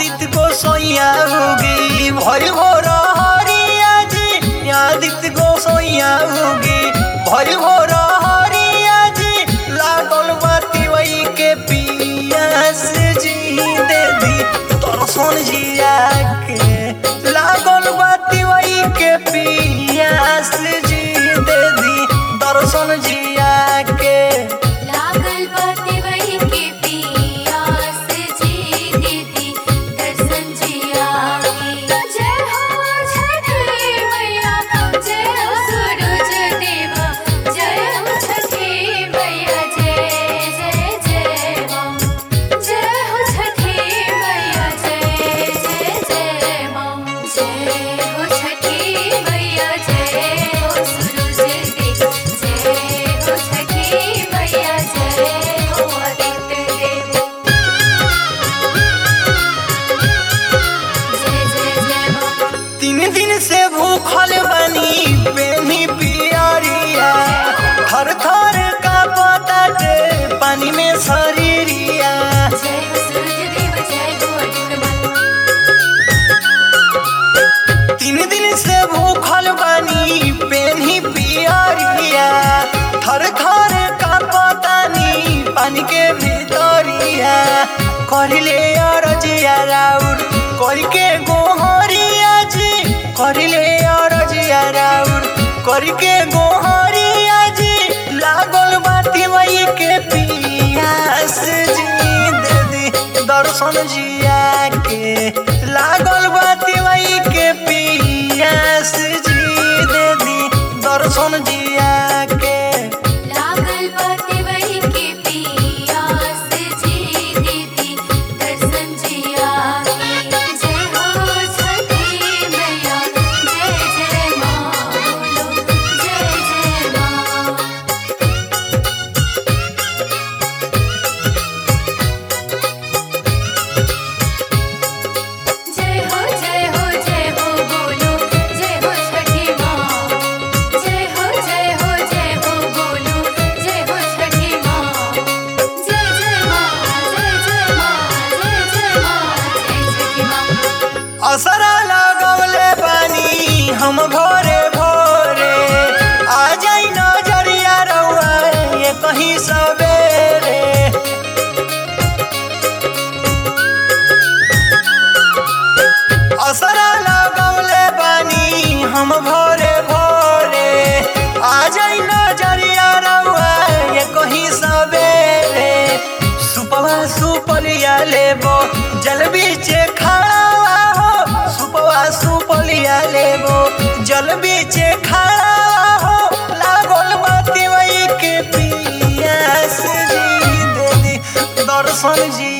आदित्य गोसैया उगी भइल भोर हरिया जी, आदित्य गोसैया उगी भइल भोर हरिया जी, लागल बाती वही के पियास जी दे दी दर्शन जिया के, लागल बाती वही के पियास जी दे दी दर्शन जिया के। लागल बाती वही के पियास जी दीदी दर्शन जिया के। जय हो छठी मैया, जय हो सूरज देवा, जय हो छठी मैया, जय जय जय माँ। जय हो छठी मैया, जय जय जय माँ। जय हो छठी मैया, जय हो सूरज देवा, जय हो छठी मैया, जय हो आदित्य देव। जय जय जय माँ। 3 दिन से भूखल बनी बेनी पियरिया, थर थर का पताटे पानी में शरीरिया। जय हो सूरज देव, जय हो आदित्य माँ। 3 दिन से भूखल बनी बेनी पियरिया, थर थर का पतानी पानी के भीतरिया। करिले अरजिया राउर करके गोहरिया जी, करिले अरजिया राउर करके गोहरिया जी, लागल बाती वही के पियास जी दे दी दर्शन जिया के, लागल बाती वही के पियास जी दे दी दर्शन जिया के। लागल बाती वही के पियास जी दीदी दर्शन जिया के। जय हो छठी मैया, जय जय माँ बोलो, जय जय माँ। जय हो बोलो, जय हो छठी माँ। जय हो बोलो, जय हो छठी माँ। जय जय माँ, जय जय माँ, जय जय माँ, जय छठी माँ। असरा लगवले बानी हम भोरे भोरे, आ जाई नजरिया रउआ ये कहीं सवेरे। असरा लगवले बानी हम भोरे भोरे, आ जाई नजरिया रउआ ये कहीं सवेरे। सुपवा सुपलिया लेबो जल बीचे खड़ा हो, सुपवा सुपलिया लेबो जल बीचे खड़ा हो, लागल बाती वही के पियास जी दे दी दर्शन जी